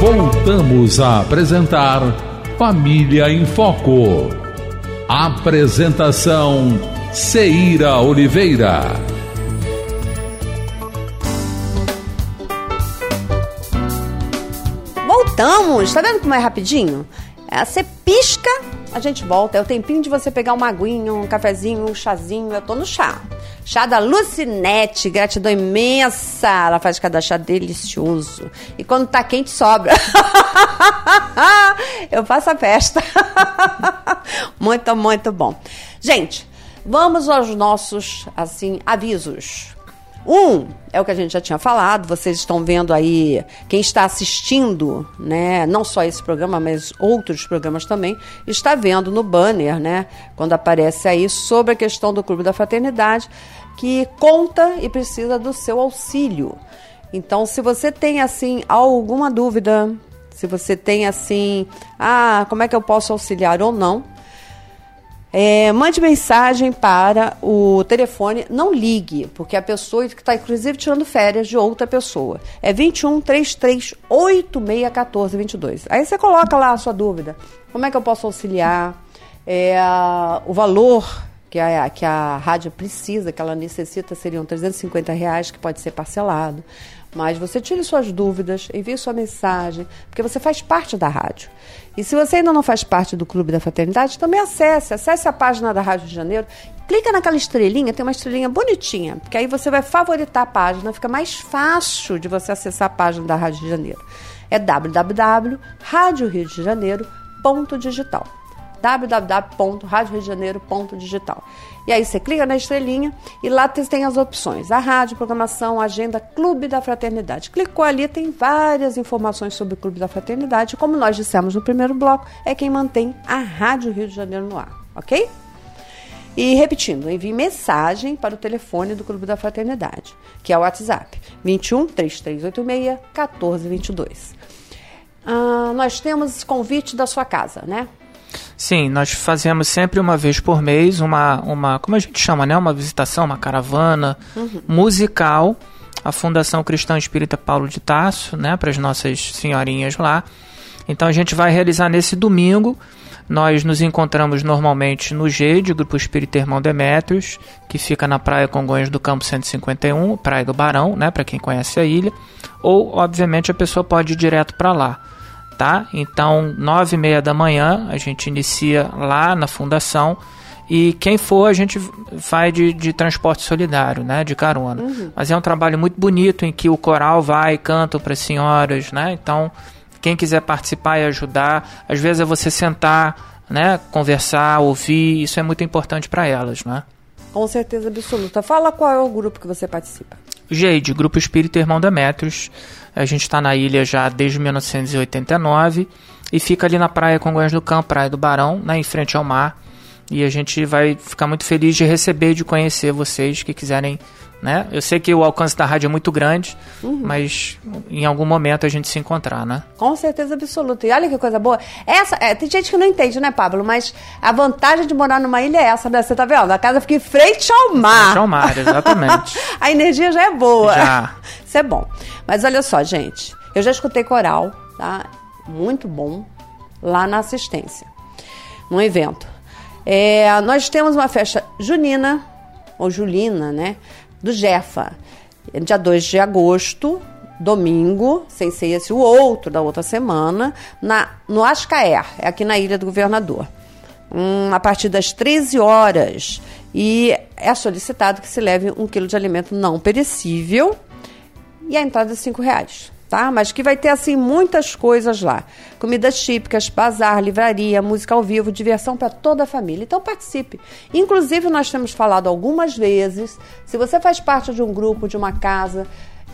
Voltamos a apresentar Família em Foco. Apresentação Ceira Oliveira. Voltamos, tá vendo como é rapidinho? Você pisca, a gente volta. É o tempinho de você pegar uma aguinha, um cafezinho, um chazinho. Eu tô no chá. Chá da Lucinete, gratidão imensa. Ela faz cada chá delicioso. E quando tá quente, sobra. Eu faço a festa. Muito, muito bom. Gente, vamos aos nossos, assim, avisos. É o que a gente já tinha falado, vocês estão vendo aí, quem está assistindo, né, não só esse programa, mas outros programas também, está vendo no banner, né, quando aparece aí, sobre a questão do Clube da Fraternidade, que conta e precisa do seu auxílio. Então, se você tem, assim, alguma dúvida, se você tem, assim, como é que eu posso auxiliar ou não, mande mensagem para o telefone, não ligue, porque a pessoa que está inclusive tirando férias de outra pessoa. É 21 33 86 14 22. Aí você coloca lá a sua dúvida. Como é que eu posso auxiliar? O valor que a rádio precisa, que ela necessita, seriam R$350, que pode ser parcelado. Mas você tire suas dúvidas, envie sua mensagem, porque você faz parte da rádio. E se você ainda não faz parte do Clube da Fraternidade, também acesse a página da Rádio de Janeiro, clica naquela estrelinha, tem uma estrelinha bonitinha, porque aí você vai favoritar a página, fica mais fácil de você acessar a página da Rádio de Janeiro. É www.radioriodejaneiro.digital. www.radioriodejaneiro.digital. E aí você clica na estrelinha e lá tem as opções. A rádio, programação, agenda, Clube da Fraternidade. Clicou ali, tem várias informações sobre o Clube da Fraternidade. Como nós dissemos no primeiro bloco, é quem mantém a Rádio Rio de Janeiro no ar, ok? E repetindo, envie mensagem para o telefone do Clube da Fraternidade, que é o WhatsApp, 21 3386 1422. Nós temos convite da sua casa, né? Sim, nós fazemos sempre uma vez por mês uma como a gente chama, né? Uma visitação, uma caravana musical, a Fundação Cristã Espírita Paulo de Tarso, né? Para as nossas senhorinhas lá. Então a gente vai realizar nesse domingo. Nós nos encontramos normalmente no GED, Grupo Espírita Irmão Demétrios, que fica na Praia Congonhas do Campo 151, Praia do Barão, né? Para quem conhece a ilha. Ou, obviamente, a pessoa pode ir direto para lá. Tá? Então, 9h30 da manhã, a gente inicia lá na fundação e quem for, a gente vai de transporte solidário, né? De carona. Mas é um trabalho muito bonito em que o coral vai e canta para as senhoras, né? Então, quem quiser participar e ajudar, às vezes é você sentar, né? Conversar, ouvir, isso é muito importante para elas, né? Com certeza absoluta. Fala qual é o grupo que você participa. GEID, Grupo Espírita Irmão Demétrios. A gente está na ilha já desde 1989 e fica ali na Praia Congonhas do Campo, Praia do Barão, né, em frente ao mar. E a gente vai ficar muito feliz de receber e de conhecer vocês que quiserem, né? Eu sei que o alcance da rádio é muito grande, mas em algum momento a gente se encontrar, né? Com certeza absoluta. E olha que coisa boa. Tem gente que não entende, né, Pablo? Mas a vantagem de morar numa ilha é essa, né? Você tá vendo? A casa fica em frente ao mar. Frente ao mar, exatamente. A energia já é boa. Já. Isso é bom. Mas olha só, gente. Eu já escutei coral, tá? Muito bom. Lá na assistência. Num evento. Nós temos uma festa junina, ou julina, né? Do Jefa. Dia 2 de agosto, domingo, sem ser esse o outro da outra semana, no Ascaer, aqui na Ilha do Governador. A partir das 13 horas. E é solicitado que se leve 1 quilo de alimento não perecível. E a entrada é R$5, tá? Mas que vai ter, assim, muitas coisas lá. Comidas típicas, bazar, livraria, música ao vivo, diversão para toda a família. Então participe. Inclusive, nós temos falado algumas vezes, se você faz parte de um grupo, de uma casa,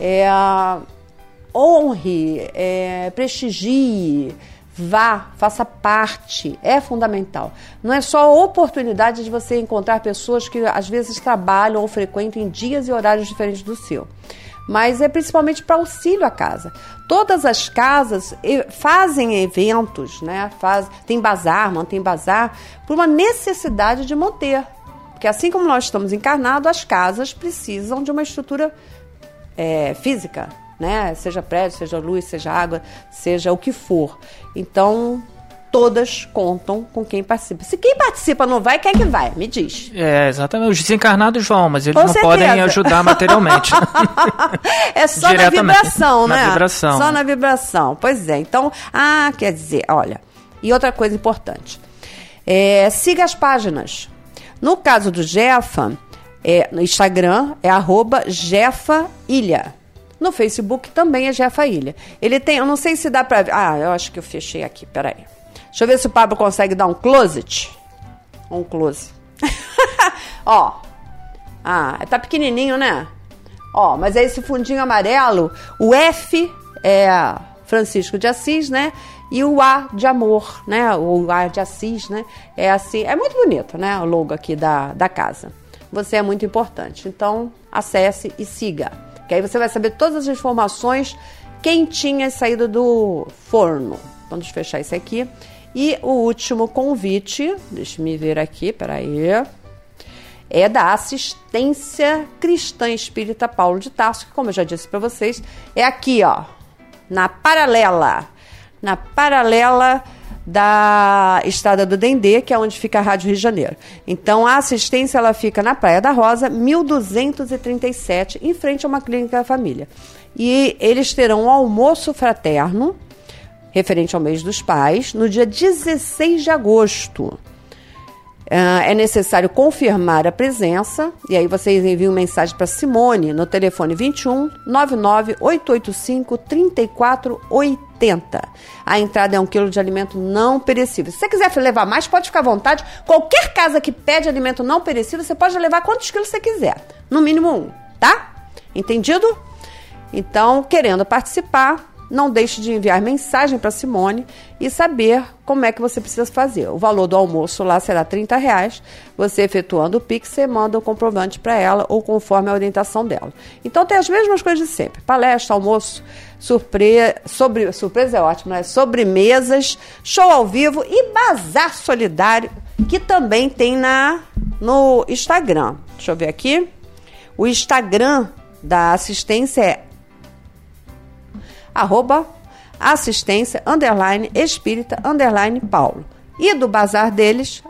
honre, prestigie, vá, faça parte, é fundamental. Não é só a oportunidade de você encontrar pessoas que às vezes trabalham ou frequentam em dias e horários diferentes do seu, mas é principalmente para auxílio à casa. Todas as casas fazem eventos, né? Tem bazar, mantém bazar, por uma necessidade de manter. Porque assim como nós estamos encarnados, as casas precisam de uma estrutura física, né? Seja prédio, seja luz, seja água, seja o que for. Então, todas contam com quem participa. Se quem participa não vai, quem é que vai? Me diz. Exatamente. Os desencarnados vão, mas eles Com não certeza. podem ajudar materialmente. É só na vibração, né? Na vibração. Só na vibração. Pois é. Então, quer dizer, olha. E outra coisa importante. Siga as páginas. No caso do Jefa, no Instagram é @JefaIlha. No Facebook também é Jefailha. Ele tem, eu não sei se dá pra ver. Eu acho que eu fechei aqui, peraí. Deixa eu ver se o Pablo consegue dar um close. Um close. Ó. Tá pequenininho, né? Ó, mas é esse fundinho amarelo. O F é Francisco de Assis, né? E o A de amor, né? O A de Assis, né? É assim, é muito bonito, né? O logo aqui da casa. Você é muito importante. Então, acesse e siga. Que aí você vai saber todas as informações quentinhas saídas do forno. Vamos fechar isso aqui. E o último convite, deixa eu ver aqui, peraí, é da Assistência Cristã Espírita Paulo de Tarso, que, como eu já disse para vocês, é aqui, ó, na paralela da Estrada do Dendê, que é onde fica a Rádio Rio de Janeiro. Então, a assistência ela fica na Praia da Rosa, 1237, em frente a uma clínica da família. E eles terão um almoço fraterno, referente ao mês dos pais, no dia 16 de agosto. É necessário confirmar a presença, e aí vocês enviam mensagem para Simone no telefone 21 99 885 3480. A entrada é 1 quilo de alimento não perecível. Se você quiser levar mais, pode ficar à vontade. Qualquer casa que pede alimento não perecível, você pode levar quantos quilos você quiser. No mínimo 1, tá? Entendido? Então, querendo participar, não deixe de enviar mensagem para Simone e saber como é que você precisa fazer. O valor do almoço lá será R$30. Você efetuando o Pix, você manda o comprovante para ela ou conforme a orientação dela. Então tem as mesmas coisas de sempre. Palestra, almoço, surpresa é ótimo, né? Sobremesas, show ao vivo e bazar solidário, que também tem no Instagram. Deixa eu ver aqui. O Instagram da assistência é @assistência _espírita _Paulo. E do bazar deles,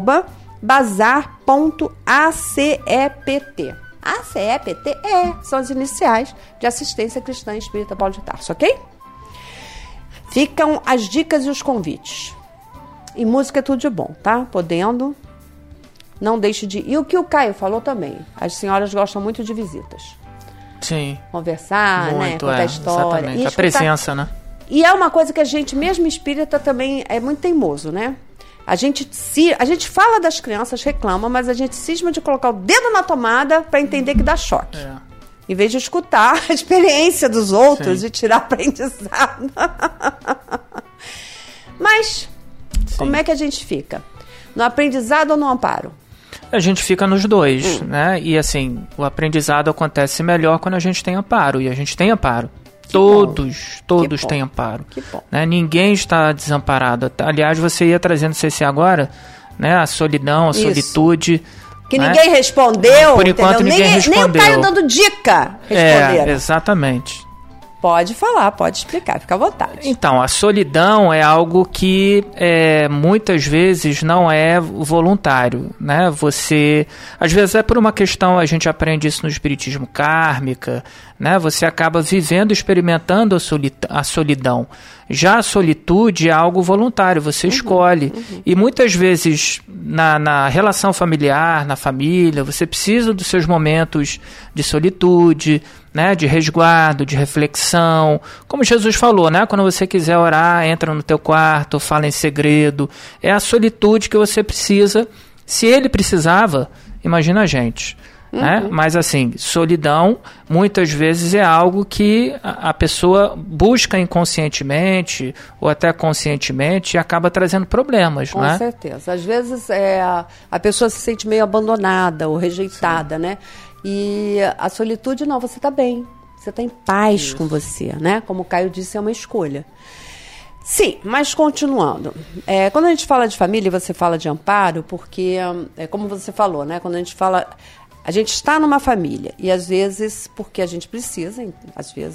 @bazar.acept. ACEPT são as iniciais de Assistência Cristã Espírita Paulo de Tarso, ok? Ficam as dicas e os convites. E música é tudo de bom, tá? Podendo, não deixe de... E o que o Caio falou também, as senhoras gostam muito de visitas. Sim. Conversar, muito, né? Contar história. Exatamente. E a presença, né? E é uma coisa que a gente, mesmo espírita, também é muito teimoso, né? A gente fala das crianças, reclama, mas a gente cisma de colocar o dedo na tomada para entender que dá choque. Em vez de escutar a experiência dos outros. Sim. E tirar aprendizado. Mas, sim, como é que a gente fica? No aprendizado ou no amparo? A gente fica nos dois, né? E assim, o aprendizado acontece melhor quando a gente tem amparo. E a gente tem amparo. Todos têm amparo. Que bom. Né? Ninguém está desamparado. Aliás, você ia trazendo CC agora, né? A solidão, a solitude. Que ninguém respondeu. Por enquanto, ninguém respondeu. Nem o Caio dando dica responderam. Exatamente. Pode falar, pode explicar, fica à vontade. Então, a solidão é algo que muitas vezes não é voluntário, né? Você, às vezes é por uma questão, a gente aprende isso no espiritismo kármica, né? Você acaba vivendo, experimentando a solidão. Já a solitude é algo voluntário, você escolhe. E muitas vezes na relação familiar, na família, você precisa dos seus momentos de solitude, né, de resguardo, de reflexão. Como Jesus falou, né, quando você quiser orar, entra no teu quarto, fala em segredo. É a solitude que você precisa. Se ele precisava, imagina a gente. Né? Mas assim, solidão muitas vezes é algo que a pessoa busca inconscientemente ou até conscientemente e acaba trazendo problemas. Com né? certeza. Às vezes a pessoa se sente meio abandonada ou rejeitada, né? E a solitude não, você está bem, você está em paz com você, né? Como o Caio disse, é uma escolha. Sim, mas continuando. Quando a gente fala de família, você fala de amparo, porque, como você falou, né? Quando a gente fala... A gente está numa família e às vezes, porque a gente precisa, às vezes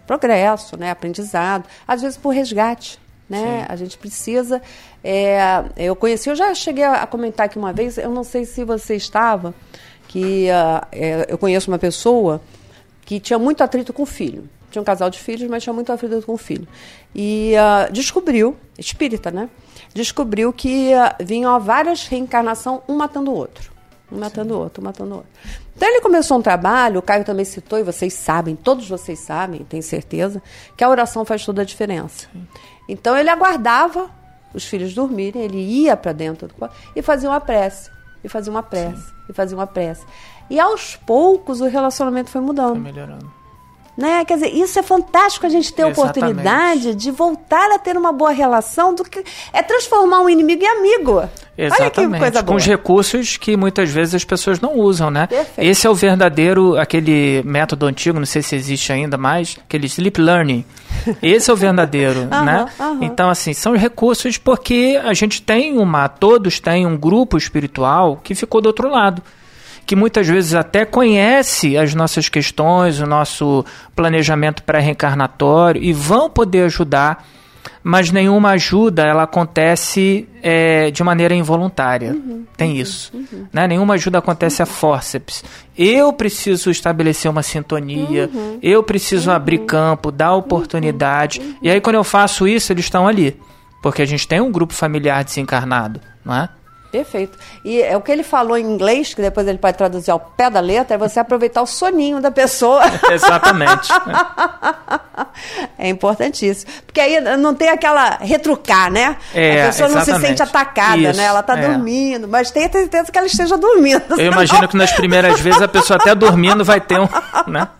progresso, né? Aprendizado, às vezes por resgate. Né? A gente precisa... eu já cheguei a comentar aqui uma vez, eu não sei se você estava, que eu conheço uma pessoa que tinha muito atrito com o filho. Tinha um casal de filhos, mas tinha muito atrito com o filho. E descobriu, espírita, né? Descobriu que vinham várias reencarnações, um matando o outro. Um matando o outro, um matando o outro. Então ele começou um trabalho, o Caio também citou, e vocês sabem, todos vocês sabem, tenho certeza, que a oração faz toda a diferença. Sim. Então ele aguardava os filhos dormirem, ele ia para dentro do quarto e fazia uma prece, e fazia uma prece, sim, e fazia uma prece. E aos poucos o relacionamento foi mudando. Foi melhorando. Né? Quer dizer, isso é fantástico, a gente ter a oportunidade de voltar a ter uma boa relação, do que é transformar um inimigo em amigo. Exatamente. Olha que coisa boa. Com os recursos que muitas vezes as pessoas não usam, né? Perfeito. Esse é o verdadeiro, aquele método antigo, não sei se existe ainda mais, aquele sleep learning. Esse é o verdadeiro, né? Então, assim, são recursos porque a gente tem todos têm um grupo espiritual que ficou do outro lado, que muitas vezes até conhece as nossas questões, o nosso planejamento pré-reencarnatório e vão poder ajudar, mas nenhuma ajuda ela acontece de maneira involuntária. Tem isso. Né? Nenhuma ajuda acontece a fórceps. Eu preciso estabelecer uma sintonia, eu preciso abrir campo, dar oportunidade. E aí quando eu faço isso, eles estão ali. Porque a gente tem um grupo familiar desencarnado, não é? Perfeito. E é o que ele falou em inglês, que depois ele pode traduzir ao pé da letra, é você aproveitar o soninho da pessoa. Exatamente. É importantíssimo. Porque aí não tem aquela retrucar, né? A pessoa não se sente atacada, isso, né? Ela está dormindo, mas tenha certeza que ela esteja dormindo. Eu imagino que nas primeiras vezes a pessoa até dormindo vai ter né?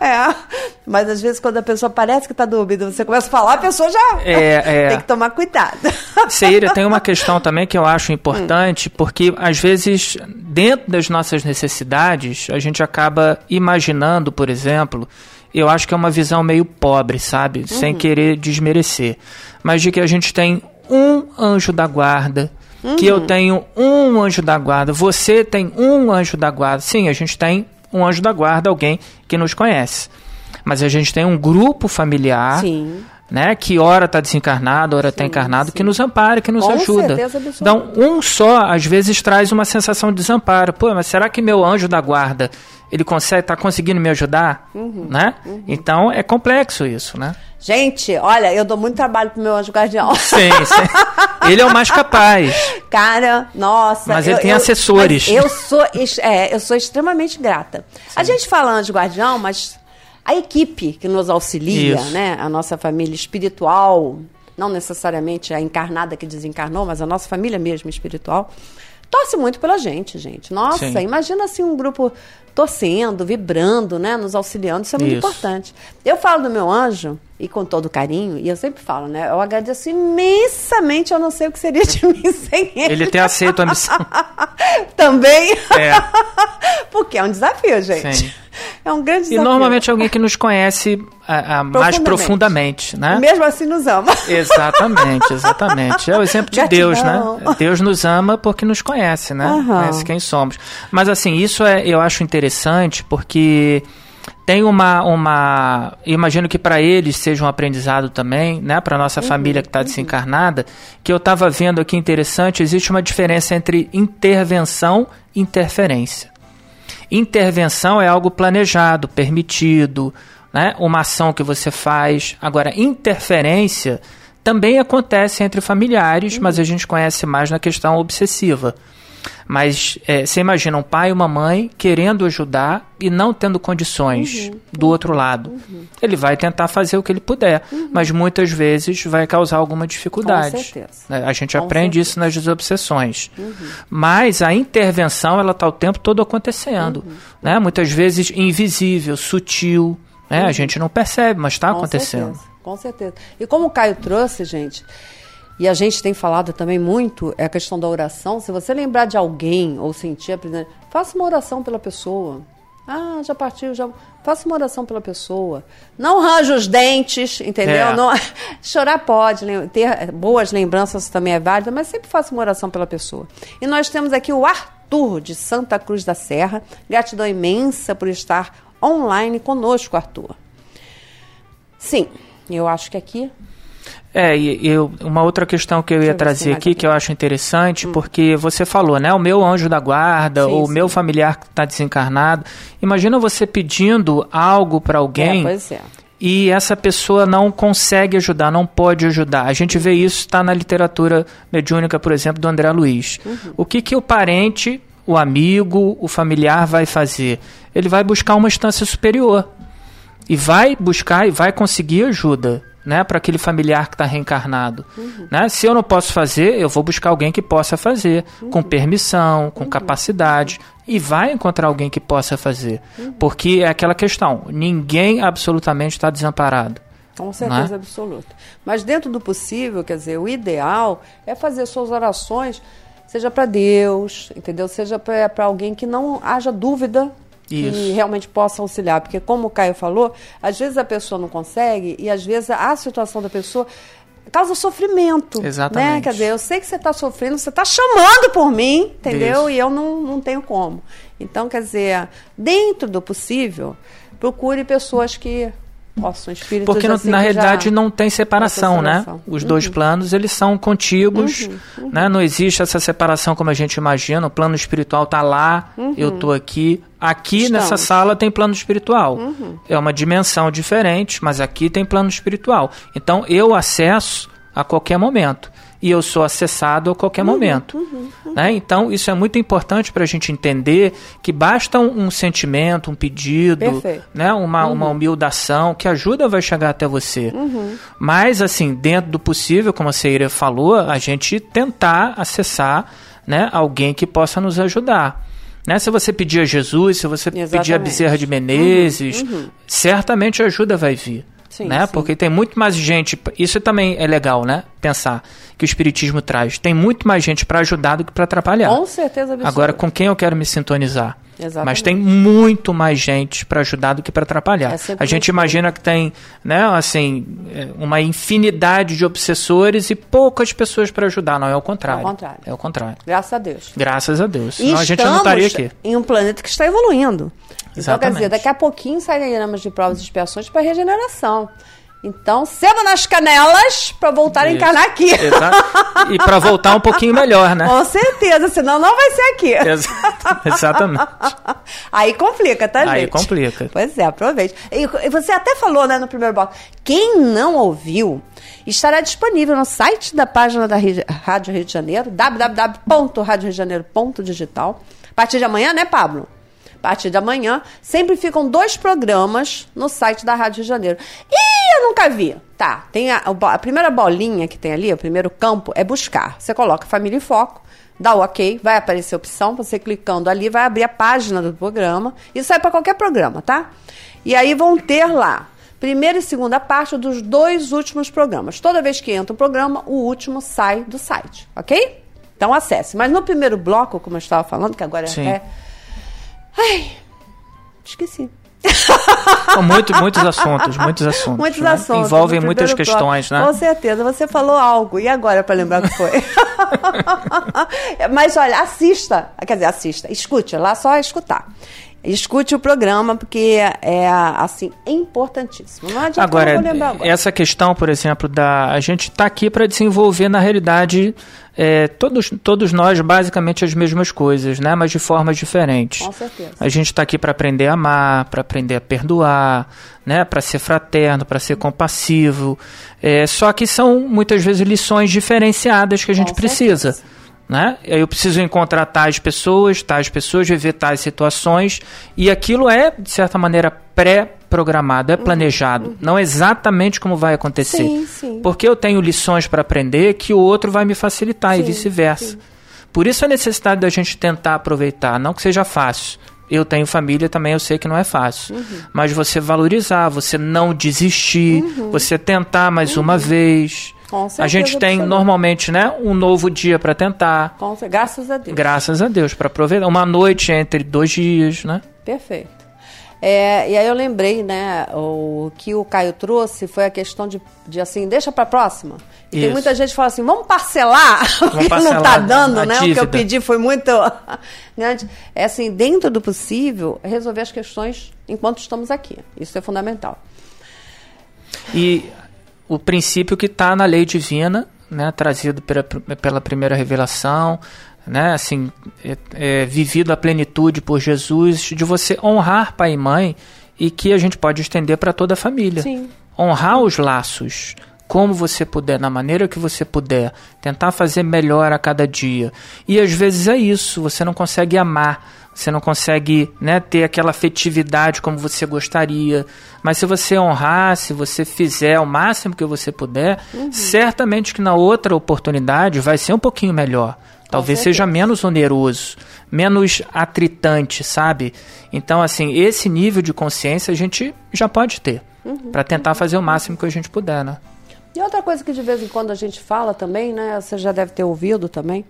Mas às vezes quando a pessoa parece que está dormindo, você começa a falar, a pessoa já tem que tomar cuidado. Seira, tem uma questão também que eu acho importante, porque às vezes dentro das nossas necessidades a gente acaba imaginando, por exemplo, eu acho que é uma visão meio pobre, sabe? Sem querer desmerecer, mas de que a gente tem um anjo da guarda, que eu tenho um anjo da guarda, você tem um anjo da guarda. Sim, a gente tem um anjo da guarda, alguém que nos conhece, mas a gente tem um grupo familiar. Sim. Né, que ora está desencarnado, ora está encarnado, que nos ampara, que nos ajuda. Então, um só, às vezes, traz uma sensação de desamparo. Pô, mas será que meu anjo da guarda, ele está conseguindo me ajudar? Né? Então, é complexo isso, né? Gente, olha, eu dou muito trabalho pro meu anjo guardião. Sim. Ele é o mais capaz. Cara, nossa. Mas ele tem assessores. Eu sou extremamente grata. Sim. A gente fala anjo guardião, mas... A equipe que nos auxilia, né? A nossa família espiritual, não necessariamente a encarnada que desencarnou, mas a nossa família mesmo espiritual, torce muito pela gente. Nossa, sim, imagina assim um grupo torcendo, vibrando, né? Nos auxiliando, isso é muito importante. Eu falo do meu anjo, e com todo carinho, e eu sempre falo, né? Eu agradeço imensamente, eu não sei o que seria de mim sem ele. Ele tem aceito a missão. Também. Porque é um desafio, gente. Sim. É um grande desafio. E normalmente é alguém que nos conhece mais profundamente, né? E mesmo assim nos ama. Exatamente. É o exemplo de Deus, né? Deus nos ama porque nos conhece, né? Conhece quem somos. Mas assim, isso eu acho interessante porque tem imagino que para eles seja um aprendizado também, né? Para a nossa família que está desencarnada, que eu estava vendo aqui interessante, existe uma diferença entre intervenção e interferência. Intervenção é algo planejado, permitido, né? Uma ação que você faz. Agora, interferência também acontece entre familiares, mas a gente conhece mais na questão obsessiva. Mas você imagina um pai e uma mãe querendo ajudar e não tendo condições do outro lado. Ele vai tentar fazer o que ele puder, mas muitas vezes vai causar alguma dificuldade. Com certeza. A gente aprende isso nas desobsessões. Mas a intervenção ela está o tempo todo acontecendo. Né? Muitas vezes invisível, sutil. Né? A gente não percebe, mas está acontecendo. Com certeza. E como o Caio trouxe, gente... E a gente tem falado também muito, a questão da oração. Se você lembrar de alguém ou sentir a presença, faça uma oração pela pessoa. Ah, já partiu, já... Faça uma oração pela pessoa. Não range os dentes, entendeu? Não... Chorar pode, ter boas lembranças também é válido, mas sempre faça uma oração pela pessoa. E nós temos aqui o Arthur, de Santa Cruz da Serra. Gratidão imensa por estar online conosco, Arthur. Sim, eu acho que aqui... Uma outra questão que eu ia trazer aqui, que eu acho interessante, porque você falou, né? O meu anjo da guarda, o meu familiar que está desencarnado. Imagina você pedindo algo para alguém e essa pessoa não consegue ajudar, não pode ajudar. A gente vê isso, está na literatura mediúnica, por exemplo, do André Luiz. O que o parente, o amigo, o familiar vai fazer? Ele vai buscar uma instância superior e vai buscar e vai conseguir ajuda, né, para aquele familiar que está reencarnado. Né? Se eu não posso fazer, eu vou buscar alguém que possa fazer, com permissão, com capacidade, e vai encontrar alguém que possa fazer. Porque é aquela questão, ninguém absolutamente está desamparado. Com certeza absoluta. Mas dentro do possível, quer dizer, o ideal é fazer suas orações, seja para Deus, entendeu? Seja para alguém que não haja dúvida, que realmente possa auxiliar, porque como o Caio falou, às vezes a pessoa não consegue e às vezes a situação da pessoa causa sofrimento. Exatamente. Né? Quer dizer, eu sei que você está sofrendo, você está chamando por mim, entendeu? Isso. E eu não tenho como. Então, quer dizer, dentro do possível, procure pessoas que possam, espíritos porque assim, na realidade não tem separação, né? Os dois planos, eles são contíguos, né? Não existe essa separação como a gente imagina. O plano espiritual está lá, eu estou aqui. Aqui nessa sala tem plano espiritual. É uma dimensão diferente, mas aqui tem plano espiritual. Então eu acesso a qualquer momento. E eu sou acessado a qualquer momento. Né? Então, isso é muito importante para a gente entender que basta um sentimento, um pedido, né? uma humildação, que a ajuda vai chegar até você. Mas, assim, dentro do possível, como a Seira falou, a gente tentar acessar, né, alguém que possa nos ajudar. Né? Se você pedir a Jesus, se você pedir a Bezerra de Menezes, certamente a ajuda vai vir. Sim, né? Sim. Porque tem muito mais gente, isso também é legal, né? Pensar que o Espiritismo traz. Tem muito mais gente para ajudar do que para atrapalhar. Com certeza absoluta. Agora, com quem eu quero me sintonizar? Exatamente. Mas tem muito mais gente para ajudar do que para atrapalhar. A gente imagina que tem, né, assim, uma infinidade de obsessores e poucas pessoas para ajudar. Não, é o contrário. É o contrário. Graças a Deus. Graças a Deus. Senão a gente não estaria aqui. Em um planeta que está evoluindo. Exatamente. Então, quer dizer, daqui a pouquinho sairemos de provas e expiações para regeneração. Então, seba nas canelas para voltar a encarnar aqui. Exato. E para voltar um pouquinho melhor, né? Com certeza, senão não vai ser aqui. Exatamente. Aí complica, tá, gente? Aí complica. Pois é, aproveite. E você até falou, né, no primeiro bloco, quem não ouviu, estará disponível no site da página da Rádio Rio de Janeiro, www.radioRiodejaneiro.digital. A partir de amanhã, né, Pablo? A partir de amanhã, sempre ficam 2 programas no site da Rádio Rio de Janeiro. Ih, eu nunca vi. Tá, tem a primeira bolinha que tem ali, o primeiro campo, é buscar. Você coloca Família em Foco, dá o ok, vai aparecer a opção, você clicando ali, vai abrir a página do programa. Isso sai para qualquer programa, tá? E aí vão ter lá, primeira e segunda parte dos 2 últimos programas. Toda vez que entra o programa, o último sai do site, ok? Então acesse. Mas no primeiro bloco, como eu estava falando, que agora é... Ai, esqueci. Muitos assuntos. Muitos assuntos. Envolvem muitas questões, né? Com certeza. Você falou algo. E agora, para lembrar o que foi? Mas, olha, assista. Quer dizer, assista. Escute. Lá só é escutar. Escute o programa, porque é, assim, importantíssimo. Não adianta. Agora, essa questão, por exemplo, a gente está aqui para desenvolver, na realidade, todos nós, basicamente, as mesmas coisas, né? Mas de formas diferentes. Com certeza. A gente está aqui para aprender a amar, para aprender a perdoar, né? Para ser fraterno, para ser compassivo. Só que são, muitas vezes, lições diferenciadas que a gente precisa. Né? Eu preciso encontrar tais pessoas, viver tais situações, e aquilo é, de certa maneira, pré-programado, é planejado, não é exatamente como vai acontecer. Sim. Porque eu tenho lições para aprender que o outro vai me facilitar e vice-versa. Por isso a necessidade da gente tentar aproveitar, não que seja fácil. Eu tenho família também, eu sei que não é fácil. Mas você valorizar, você não desistir, você tentar mais uma vez. A gente tem normalmente, né, um novo dia para tentar. Graças a Deus. Graças a Deus, para aproveitar. Uma noite entre 2 dias, né? Perfeito. E aí eu lembrei, né, o que o Caio trouxe foi a questão de assim, deixa para a próxima. E tem muita gente que fala assim, vamos parcelar, porque não está dando, né? Dívida. O que eu pedi foi muito... É assim, dentro do possível, resolver as questões enquanto estamos aqui. Isso é fundamental. E o princípio que está na lei divina, né, trazido pela primeira revelação, né, assim, vivido a plenitude por Jesus, de você honrar pai e mãe, e que a gente pode estender para toda a família. Sim. Honrar os laços, como você puder, na maneira que você puder, tentar fazer melhor a cada dia. E às vezes é isso, você não consegue amar, você não consegue, né, ter aquela afetividade como você gostaria, mas se você honrar, se você fizer o máximo que você puder, certamente que na outra oportunidade vai ser um pouquinho melhor. Talvez seja menos oneroso, menos atritante, sabe? Então, assim, esse nível de consciência a gente já pode ter, para tentar fazer o máximo que a gente puder, né? E outra coisa que de vez em quando a gente fala também, né? Você já deve ter ouvido também,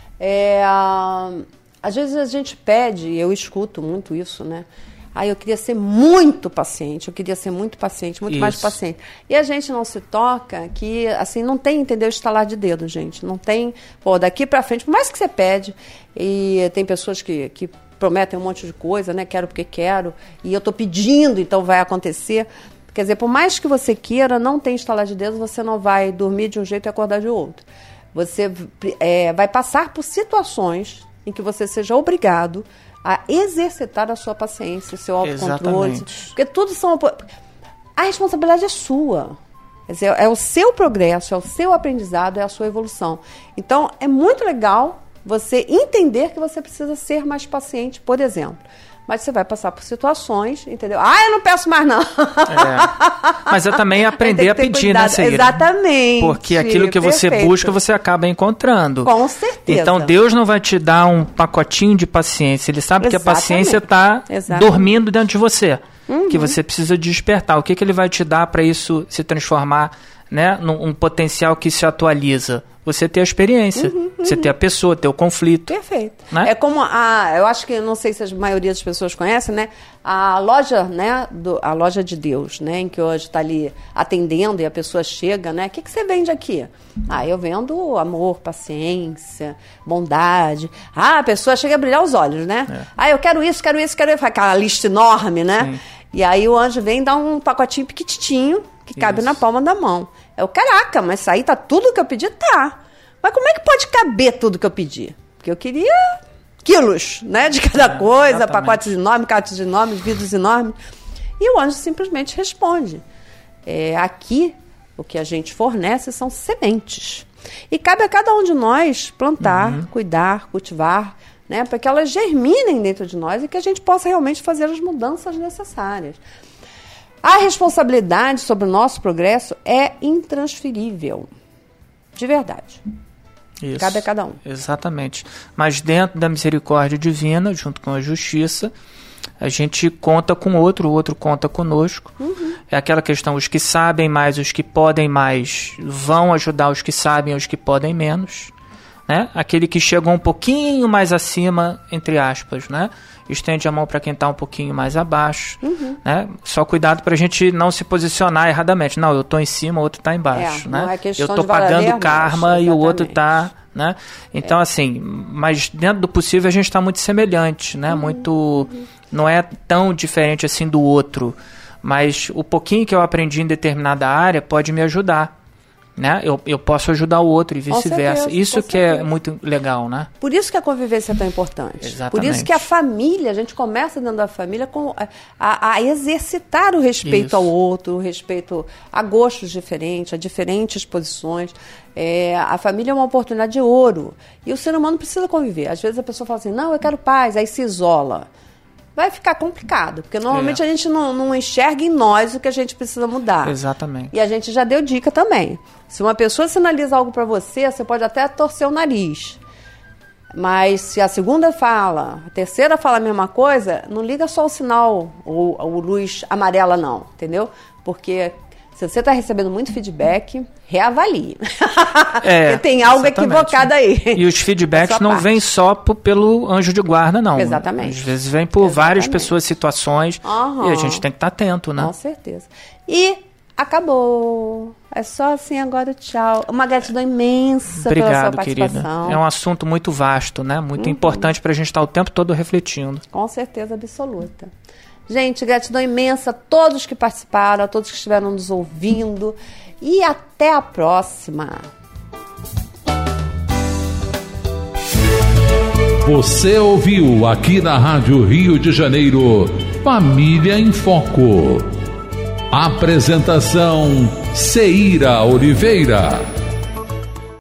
às vezes a gente pede, e eu escuto muito isso, né? Eu queria ser muito paciente, muito mais paciente. E a gente não se toca que, assim, não tem, entendeu, estalar de dedo, gente. Não tem, daqui pra frente, por mais que você pede, e tem pessoas que prometem um monte de coisa, né? Quero porque quero, e eu tô pedindo, então vai acontecer. Quer dizer, por mais que você queira, não tem estalar de dedo, você não vai dormir de um jeito e acordar de outro. Você vai passar por situações em que você seja obrigado a exercitar a sua paciência, o seu autocontrole. Exatamente. Porque tudo são... A responsabilidade é sua. Quer dizer, é o seu progresso, é o seu aprendizado, é a sua evolução. Então, é muito legal você entender que você precisa ser mais paciente, por exemplo. Mas você vai passar por situações, entendeu? Eu não peço mais, não. Mas é também aprender a pedir, cuidado, né, Seira? Exatamente. Porque aquilo que você busca, você acaba encontrando. Com certeza. Então, Deus não vai te dar um pacotinho de paciência. Ele sabe que a paciência está dormindo dentro de você. Que você precisa despertar. O que Ele vai te dar para isso se transformar, né, num potencial que se atualiza? Você ter a experiência, você ter a pessoa, ter o conflito. Perfeito. Né? É como eu acho que, não sei se a maioria das pessoas conhecem, né? A loja, né? A loja de Deus, né? Em que hoje está ali atendendo e a pessoa chega, né? O que você vende aqui? Eu vendo amor, paciência, bondade. A pessoa chega a brilhar os olhos, né? Eu quero isso, quero isso, quero isso. Aquela lista enorme, né? Sim. E aí o anjo vem e dá um pacotinho pequitinho que cabe na palma da mão. Caraca, mas isso aí tá tudo que eu pedi? Tá. Mas como é que pode caber tudo que eu pedi? Porque eu queria quilos, né, de cada coisa, exatamente. Pacotes enormes, cartas enormes, vidros enormes. E o anjo simplesmente responde. Aqui, o que a gente fornece são sementes. E cabe a cada um de nós plantar, cuidar, cultivar, né, para que elas germinem dentro de nós e que a gente possa realmente fazer as mudanças necessárias. A responsabilidade sobre o nosso progresso é intransferível. De verdade. Isso. Cabe a cada um. Exatamente. Mas dentro da misericórdia divina, junto com a justiça, a gente conta com o outro conta conosco. É aquela questão, os que sabem mais, os que podem mais, vão ajudar os que sabem, os que podem menos. Né? Aquele que chegou um pouquinho mais acima, entre aspas, né? Estende a mão para quem está um pouquinho mais abaixo. Né? Só cuidado para a gente não se posicionar erradamente. Não, eu estou em cima, o outro está embaixo. Né? Eu estou pagando karma e o outro está... Né? Então, assim, mas dentro do possível a gente está muito semelhante. Né? Não é tão diferente assim do outro. Mas o pouquinho que eu aprendi em determinada área pode me ajudar. Né? Eu posso ajudar o outro e vice-versa. Isso que é muito legal, né? Por isso que a convivência é tão importante. Exatamente. Por isso que a família, a gente começa dentro da família a exercitar o respeito ao outro, o respeito a gostos diferentes, a diferentes posições. A família é uma oportunidade de ouro. E o ser humano precisa conviver. Às vezes a pessoa fala assim, não, eu quero paz, aí se isola. Vai ficar complicado, porque normalmente a gente não enxerga em nós o que a gente precisa mudar. Exatamente. E a gente já deu dica também. Se uma pessoa sinaliza algo para você, você pode até torcer o nariz. Mas se a segunda fala, a terceira fala a mesma coisa, não liga só o sinal ou luz amarela não, entendeu? Porque se você está recebendo muito feedback, reavalie. Porque tem algo equivocado aí. E os feedbacks não vêm só pelo anjo de guarda, não. Exatamente. Às vezes vem por várias pessoas, situações, e a gente tem que estar atento, né? Com certeza. E acabou. É só assim agora, tchau. Uma gratidão imensa pela sua participação. Querida. É um assunto muito vasto, né? Muito importante para a gente estar o tempo todo refletindo. Com certeza absoluta. Gente, gratidão imensa a todos que participaram, a todos que estiveram nos ouvindo. E até a próxima. Você ouviu aqui na Rádio Rio de Janeiro, Família em Foco. Apresentação, Ceira Oliveira.